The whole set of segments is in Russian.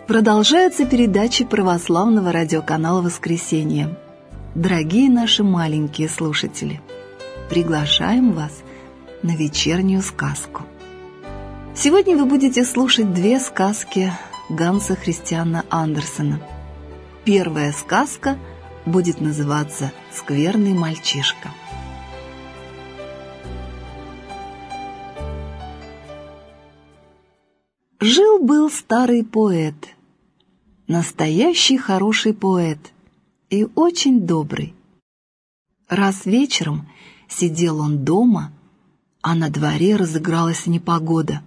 Продолжаются передачи православного радиоканала «Воскресенье». Дорогие наши маленькие слушатели, приглашаем вас на вечернюю сказку. Сегодня вы будете слушать две сказки Ганса Христиана Андерсена. Первая сказка будет называться «Скверный мальчишка». Жил-был старый поэт, настоящий хороший поэт и очень добрый. Раз вечером сидел он дома, а на дворе разыгралась непогода.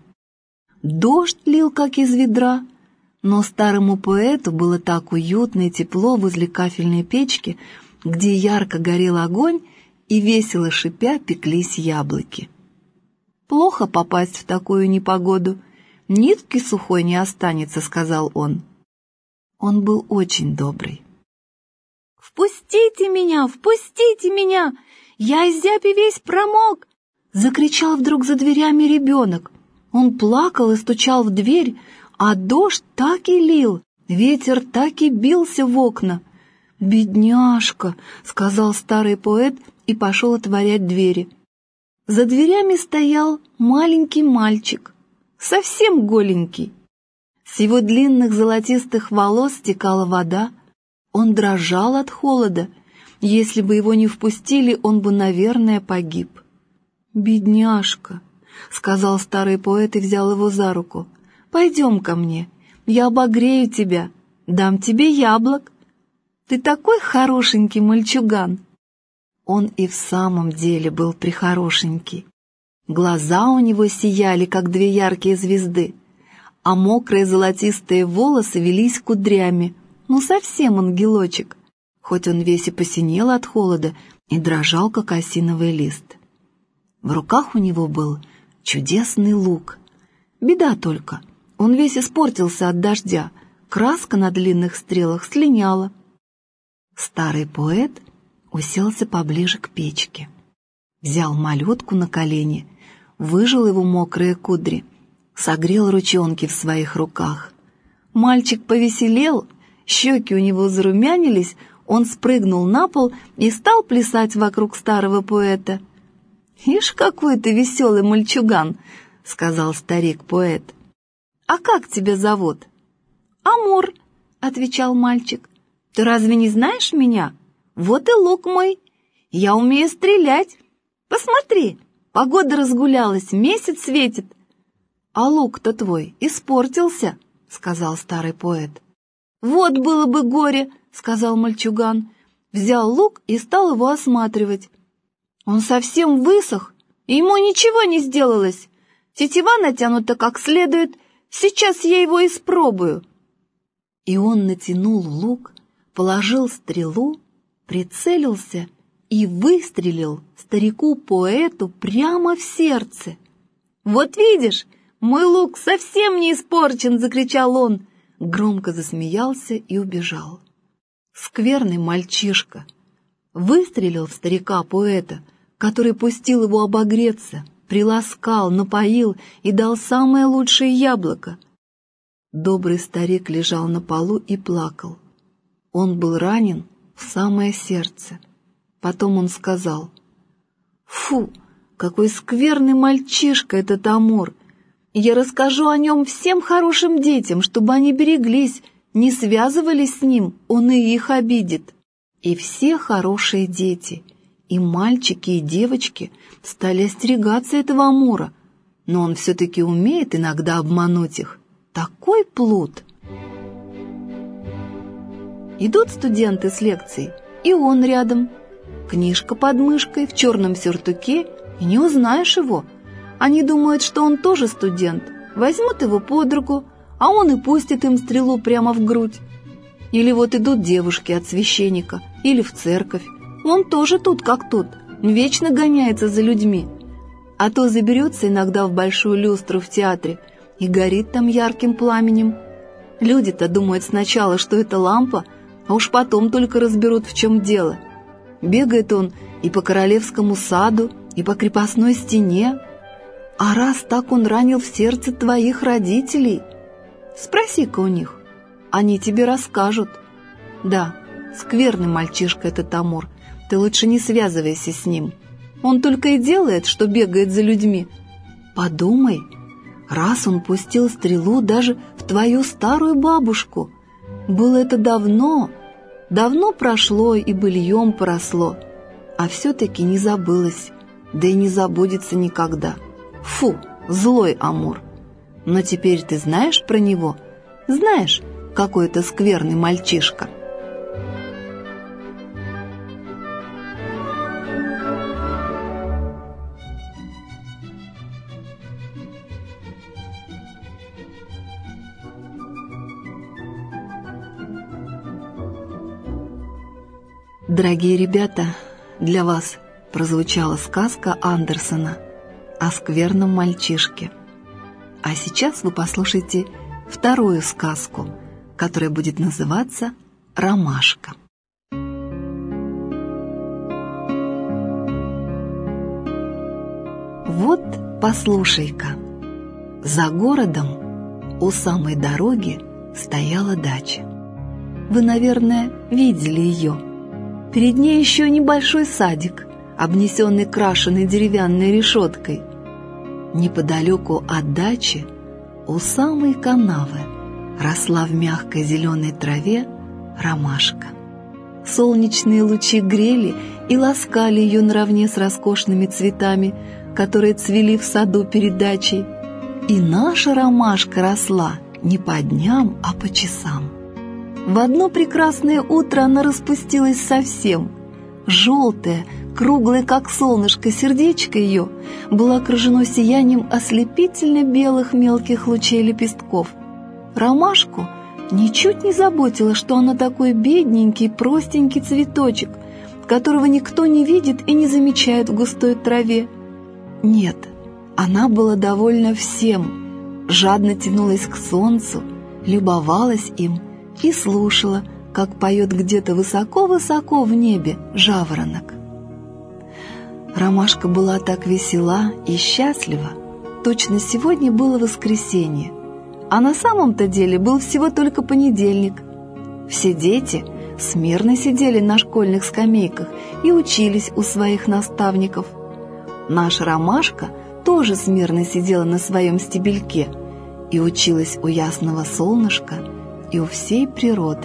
Дождь лил, как из ведра, но старому поэту было так уютно и тепло возле кафельной печки, где ярко горел огонь и весело шипя пеклись яблоки. «Плохо попасть в такую непогоду, нитки сухой не останется», — сказал он. Он был очень добрый. «Впустите меня, впустите меня! Я из зяби весь промок!» — закричал вдруг за дверями ребенок. Он плакал и стучал в дверь, а дождь так и лил, ветер так и бился в окна. «Бедняжка!» — сказал старый поэт и пошел отворять двери. За дверями стоял маленький мальчик, совсем голенький. С его длинных золотистых волос стекала вода. Он дрожал от холода. Если бы его не впустили, он бы, наверное, погиб. «Бедняжка», — сказал старый поэт и взял его за руку. «Пойдем ко мне, я обогрею тебя, дам тебе яблок. Ты такой хорошенький мальчуган». Он и в самом деле был прехорошенький. Глаза у него сияли, как две яркие звезды, а мокрые золотистые волосы велись кудрями. Ну, совсем ангелочек, хоть он весь и посинел от холода и дрожал, как осиновый лист. В руках у него был чудесный лук. Беда только, он весь испортился от дождя, краска на длинных стрелах слиняла. Старый поэт уселся поближе к печке, взял малютку на колени, выжал его мокрые кудри, согрел ручонки в своих руках. Мальчик повеселел, щеки у него зарумянились, он спрыгнул на пол и стал плясать вокруг старого поэта. «Ишь, какой ты веселый мальчуган!» — сказал старик-поэт. «А как тебя зовут?» «Амур», — отвечал мальчик. «Ты разве не знаешь меня? Вот и лук мой. Я умею стрелять. Посмотри, погода разгулялась, месяц светит». «А лук-то твой испортился», — сказал старый поэт. «Вот было бы горе», — сказал мальчуган. Взял лук и стал его осматривать. Он совсем высох, и ему ничего не сделалось. Тетива натянута как следует, сейчас я его испробую. И он натянул лук, положил стрелу, прицелился и выстрелил старику-поэту прямо в сердце. «Вот видишь, мой лук совсем не испорчен!» — закричал он, громко засмеялся и убежал. Скверный мальчишка выстрелил в старика-поэта, который пустил его обогреться, приласкал, напоил и дал самое лучшее яблоко. Добрый старик лежал на полу и плакал. Он был ранен в самое сердце. Потом он сказал: «Фу, какой скверный мальчишка этот Амур! Я расскажу о нем всем хорошим детям, чтобы они береглись, не связывались с ним, он и их обидит». И все хорошие дети, и мальчики, и девочки стали остерегаться этого Амура, но он все-таки умеет иногда обмануть их. Такой плут! Идут студенты с лекцией, и он рядом. Книжка под мышкой, в черном сюртуке, и не узнаешь его. Они думают, что он тоже студент, возьмут его под руку, а он и пустит им стрелу прямо в грудь. Или вот идут девушки от священника, или в церковь. Он тоже тут как тут, вечно гоняется за людьми. А то заберется иногда в большую люстру в театре и горит там ярким пламенем. Люди-то думают сначала, что это лампа, а уж потом только разберут, в чем дело. Бегает он и по королевскому саду, и по крепостной стене. А раз так он ранил в сердце твоих родителей, спроси-ка у них, Они тебе расскажут. Да, скверный мальчишка этот Амур. Ты лучше не связывайся с ним. Он только и делает, что бегает за людьми. Подумай, раз он пустил стрелу даже в твою старую бабушку. Было это давно, давно прошло и быльем поросло, а все-таки не забылось, да и не забудется никогда. Фу, злой Амур. Но теперь ты знаешь про него? Знаешь, какой это скверный мальчишка? Дорогие ребята, для вас прозвучала сказка Андерсена о скверном мальчишке. А сейчас вы послушайте вторую сказку, которая будет называться «Ромашка». Вот послушай-ка, за городом у самой дороги стояла дача. Вы, наверное, видели ее. Перед ней еще небольшой садик, обнесенный крашеной деревянной решеткой. Неподалеку от дачи, у самой канавы, росла в мягкой зеленой траве ромашка. Солнечные лучи грели и ласкали ее наравне с роскошными цветами, которые цвели в саду перед дачей. И наша ромашка росла не по дням, а по часам. В одно прекрасное утро она распустилась совсем. Желтое, круглое, как солнышко, сердечко ее было окружено сиянием ослепительно белых мелких лучей лепестков. Ромашку ничуть не заботило, что она такой бедненький, простенький цветочек, которого никто не видит и не замечает в густой траве. Нет, она была довольна всем, жадно тянулась к солнцу, любовалась им и слушала, как поет где-то высоко-высоко в небе жаворонок. Ромашка была так весела и счастлива, точно сегодня было воскресенье, а на самом-то деле был всего только понедельник. Все дети смирно сидели на школьных скамейках и учились у своих наставников. Наша ромашка тоже смирно сидела на своем стебельке и училась у ясного солнышка и у всей природы.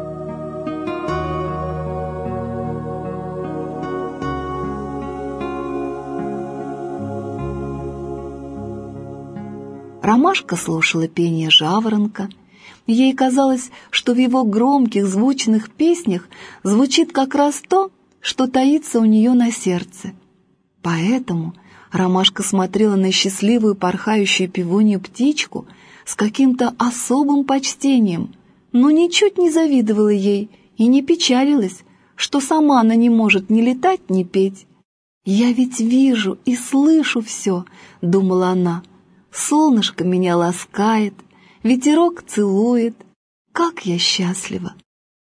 Ромашка слушала пение жаворонка. Ей казалось, что в его громких звучных песнях звучит как раз то, что таится у нее на сердце. Поэтому ромашка смотрела на счастливую порхающую певунью птичку с каким-то особым почтением, но ничуть не завидовала ей и не печалилась, что сама она не может ни летать, ни петь. «Я ведь вижу и слышу все», — думала она. «Солнышко меня ласкает, ветерок целует. Как я счастлива!»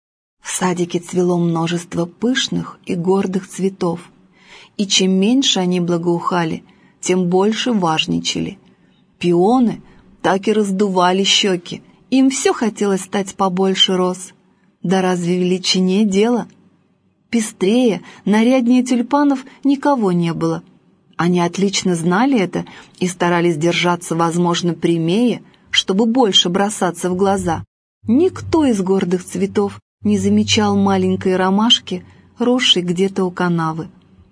В садике цвело множество пышных и гордых цветов, и чем меньше они благоухали, тем больше важничали. Пионы так и раздували щеки, им все хотелось стать побольше роз. Да разве в величине дело? Пестрее, наряднее тюльпанов никого не было. Они отлично знали это и старались держаться, возможно, прямее, чтобы больше бросаться в глаза. Никто из гордых цветов не замечал маленькой ромашки, росшей где-то у канавы.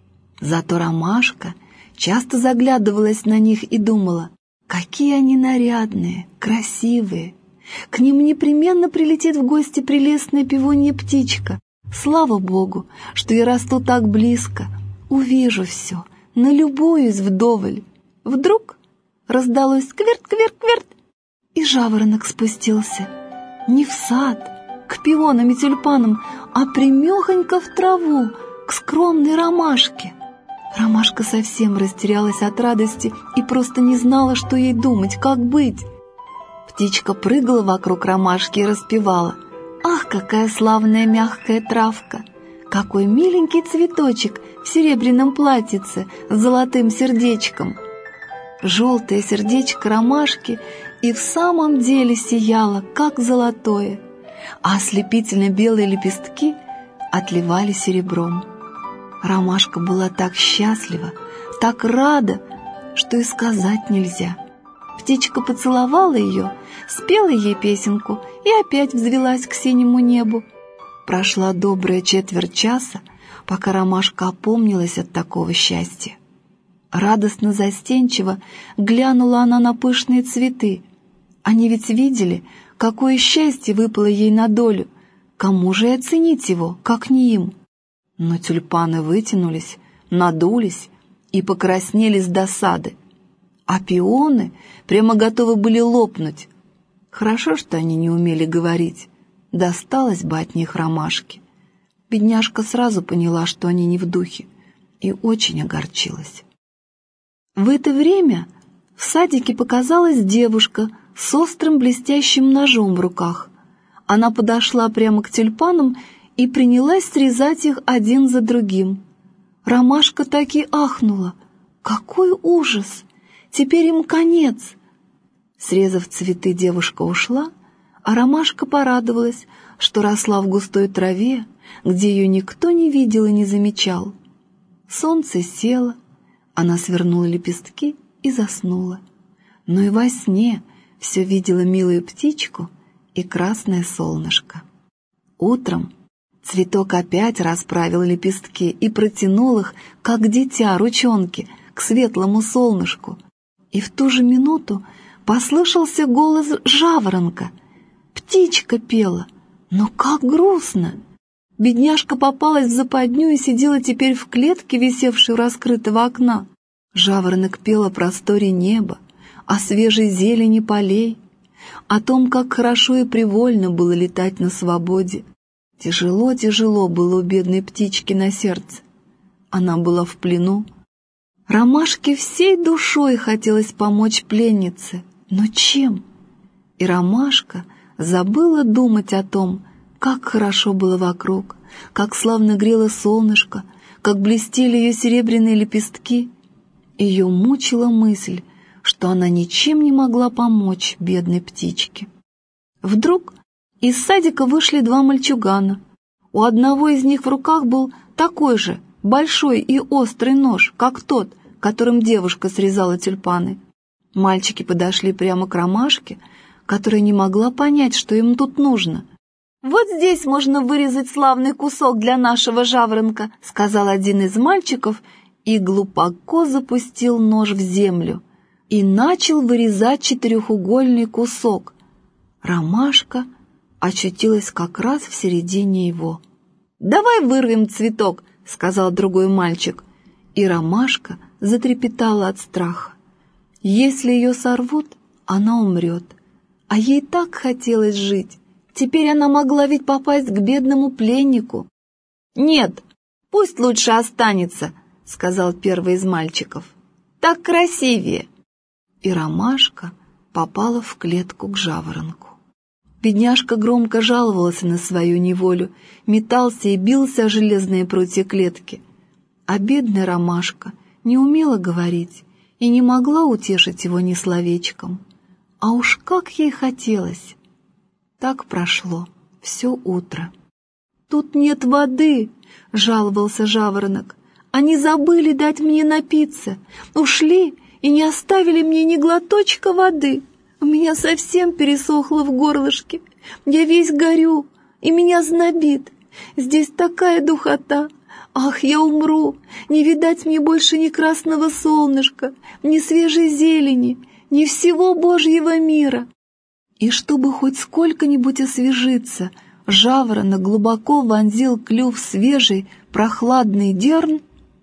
Зато ромашка часто заглядывалась на них и думала, какие они нарядные, красивые. К ним непременно прилетит в гости прелестная певунья птичка. Слава Богу, что я расту так близко, увижу все, налюбуюсь вдоволь. Вдруг раздалось кверт-кверт-кверт, и жаворонок спустился. Не в сад, к пионам и тюльпанам, а прямехонько в траву, к скромной ромашке. Ромашка совсем растерялась от радости и просто не знала, что ей думать, как быть. Птичка прыгала вокруг ромашки и распевала. «Ах, какая славная мягкая травка! Какой миленький цветочек в серебряном платьице с золотым сердечком!» Желтое сердечко ромашки и в самом деле сияло, как золотое. а ослепительно белые лепестки отливали серебром. Ромашка была так счастлива, так рада, что и сказать нельзя. Птичка поцеловала ее, спела ей песенку и опять взвелась к синему небу. Прошла добрая четверть часа, пока ромашка опомнилась от такого счастья. Радостно застенчиво глянула она на пышные цветы. Они ведь видели, какое счастье выпало ей на долю. Кому же и оценить его, как не им? Но тюльпаны вытянулись, надулись и покраснели с досады, а пионы прямо готовы были лопнуть. Хорошо, что они не умели говорить, досталось бы от них ромашке. Бедняжка сразу поняла, что они не в духе, и очень огорчилась. В это время в садике показалась девушка с острым блестящим ножом в руках. Она подошла прямо к тюльпанам и принялась срезать их один за другим. Ромашка так и ахнула. Какой ужас! Теперь им конец! Срезав цветы, девушка ушла, а ромашка порадовалась, что росла в густой траве, где ее никто не видел и не замечал. Солнце село, она свернула лепестки и заснула. Но и во сне все видела милую птичку и красное солнышко. Утром цветок опять расправил лепестки и протянул их, как дитя, ручонки, к светлому солнышку. И в ту же минуту послышался голос жаворонка. Птичка пела, но как грустно! Бедняжка попалась в западню и сидела теперь в клетке, висевшей у раскрытого окна. Жаворонок пел о просторе неба, о свежей зелени полей, о том, как хорошо и привольно было летать на свободе. Тяжело было у бедной птички на сердце. Она была в плену. Ромашке всей душой хотелось помочь пленнице, но чем? И ромашка забыла думать о том, как хорошо было вокруг, как славно грело солнышко, как блестели ее серебряные лепестки. Ее мучила мысль, что она ничем не могла помочь бедной птичке. Вдруг из садика вышли два мальчугана. У одного из них в руках был такой же большой и острый нож, как тот, которым девушка срезала тюльпаны. Мальчики подошли прямо к ромашке, которая не могла понять, что им тут нужно. «Вот здесь можно вырезать славный кусок для нашего жаворонка», — сказал один из мальчиков и глубоко запустил нож в землю и начал вырезать четырехугольный кусок. Ромашка очутилась как раз в середине его. «Давай вырвем цветок», — сказал другой мальчик, и ромашка затрепетала от страха. Если ее сорвут, она умрет, а ей так хотелось жить. Теперь она могла ведь попасть к бедному пленнику. «Нет, пусть лучше останется», — сказал первый из мальчиков. «Так красивее». И ромашка попала в клетку к жаворонку. Бедняжка громко жаловалась на свою неволю, метался и бился о железные прутья клетки. А бедная ромашка не умела говорить и не могла утешить его ни словечком. А уж как ей хотелось! Так прошло все утро. «Тут нет воды», — жаловался жаворонок. «Они забыли дать мне напиться, ушли и не оставили мне ни глоточка воды. У меня совсем пересохло в горлышке. Я весь горю, и меня знобит. Здесь такая духота. Ах, я умру! Не видать мне больше ни красного солнышка, ни свежей зелени, ни всего Божьего мира». И чтобы хоть сколько-нибудь освежиться, жаворонок глубоко вонзил клюв в свежий, прохладный дерн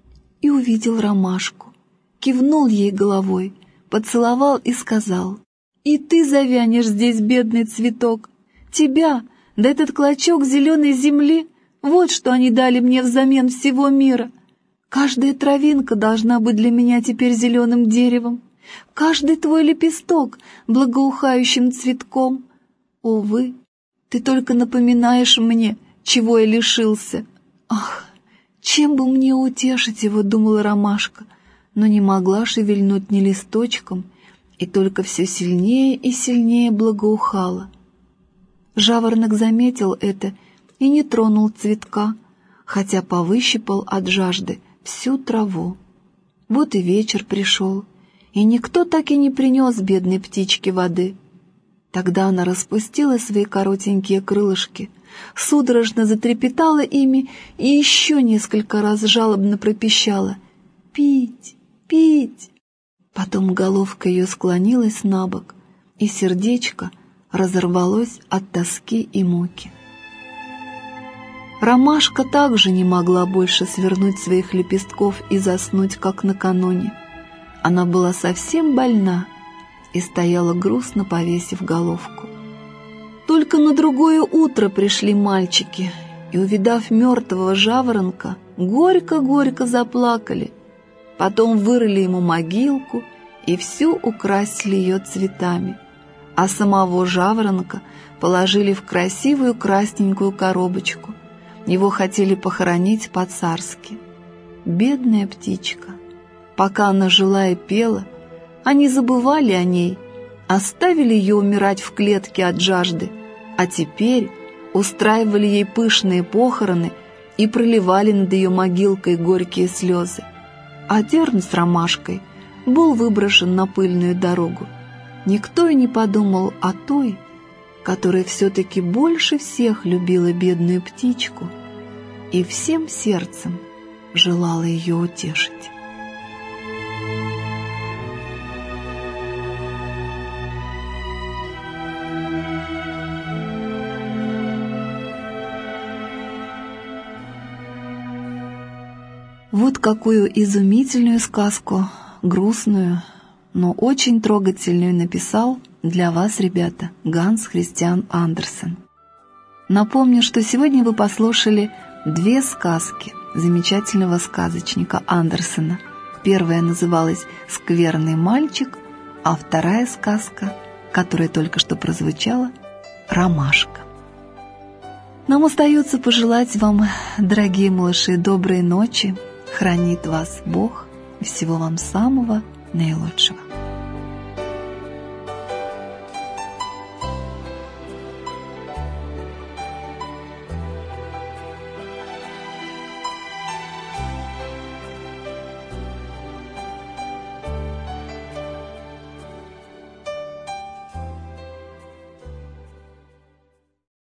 и увидел ромашку. Кивнул ей головой, поцеловал и сказал: «И ты завянешь здесь, бедный цветок. Тебя, да этот клочок зеленой земли, вот что они дали мне взамен всего мира. Каждая травинка должна быть для меня теперь зеленым деревом, каждый твой лепесток благоухающим цветком. Увы, ты только напоминаешь мне, чего я лишился. Ах, чем бы мне утешить его, думала ромашка, но не могла шевельнуть ни листочком, и только все сильнее и сильнее благоухала. Жаворонок заметил это и не тронул цветка, хотя повыщипал от жажды всю траву. Вот и вечер пришел, и никто так и не принес бедной птичке воды. Тогда она распустила свои коротенькие крылышки, судорожно затрепетала ими и еще несколько раз жалобно пропищала: «Пить, пить!». Потом головка ее склонилась на бок, и сердечко разорвалось от тоски и муки. Ромашка также не могла больше свернуть своих лепестков и заснуть, как накануне. Она была совсем больна и стояла грустно, повесив головку. Только на другое утро пришли мальчики и, увидав мертвого жаворонка, горько-горько заплакали. Потом вырыли ему могилку и всю украсили ее цветами, а самого жаворонка положили в красивую красненькую коробочку. Его хотели похоронить по-царски. Бедная птичка. Пока она жила и пела, они забывали о ней, оставили ее умирать в клетке от жажды, а теперь устраивали ей пышные похороны и проливали над ее могилкой горькие слезы. А дерн с ромашкой был выброшен на пыльную дорогу. Никто и не подумал о той, которая все-таки больше всех любила бедную птичку и всем сердцем желала ее утешить. Вот какую изумительную сказку, грустную, но очень трогательную написал для вас, ребята, Ганс Христиан Андерсен. Напомню, что сегодня вы послушали 2 сказки замечательного сказочника Андерсена. Первая называлась «Скверный мальчик», а вторая сказка, которая только что прозвучала, «Ромашка». Нам остается пожелать вам, дорогие малыши, доброй ночи, хранит вас Бог и всего вам самого наилучшего.